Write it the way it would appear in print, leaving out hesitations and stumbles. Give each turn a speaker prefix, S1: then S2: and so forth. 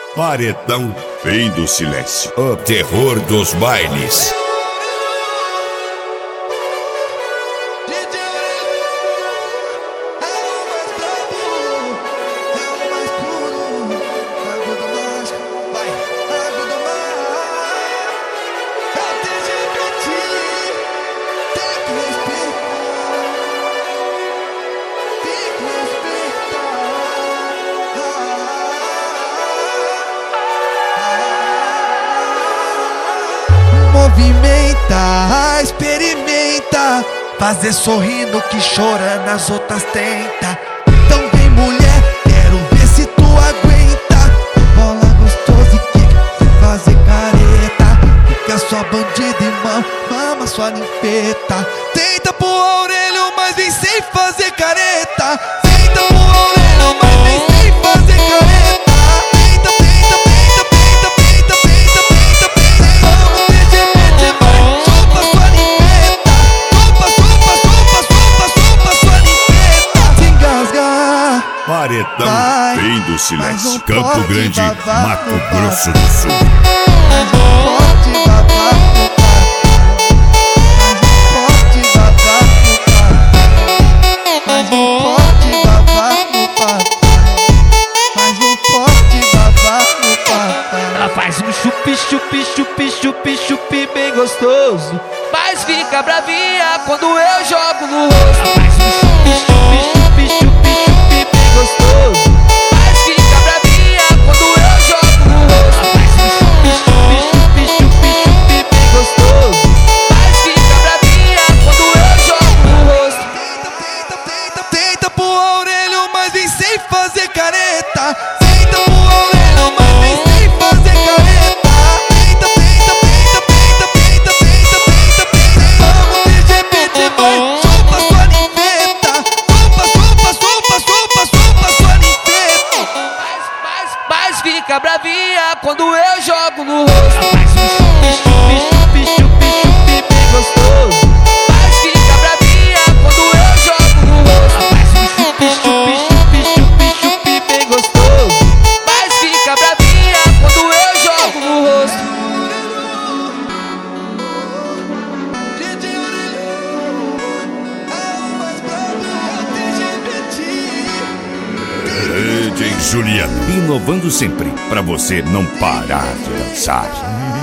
S1: Paredão Rei do Silêncio, o terror dos bailes.
S2: Movimenta, experimenta, fazer sorrindo que chora nas outras tenta. Então vem mulher, quero ver se tu aguenta. Bola gostosa e quica, sem fazer careta. Fica só bandida e mama sua ninfeta. Tenta pôr a orelha, mas vem sem fazer careta. Tenta pôr a orelha, mas vem sem fazer careta.
S1: Paredão Rei do Silêncio, Campo
S2: pode
S1: Grande,
S2: babar
S1: Mato
S2: no
S1: Grosso do Sul.
S2: Mas não pode babar no papai. Mas não pode babar no papai. Mas não pode babar no papai.
S3: Ela faz um chupi, chupi, chupi, chupi, chupi bem gostoso, mas fica bravinha quando eu jogo no rosto. Ela faz um chupi, chupi, chupi, chupi, chupi bem gostoso, mas fica bravinha quando eu jogo no rosto. Ela faz um chupi, chupi, chupi, chupi, chupi bem gostoso, mas fica bravinha quando eu jogo no rosto.
S2: Tenta pôr a orelha, mas vem sem fazer careta. Tenta pôr a orelha, mas vem sem fazer careta. Vamos de GPT, vai, chupa sua ninfeta. Chupa sua ninfeta.
S3: Mas fica bravinha quando eu jogo no rosto. Ela faz um chupi, chupi, chupi, chupi, chupi bem gostoso, mas fica bravinha quando eu jogo no rosto. Ela faz um chupi, chupi, chupi, chupi, chupi bem gostoso, mas fica bravinha quando eu jogo no rosto.
S1: DJ Juliano, inovando sempre, pra você não parar de dançar.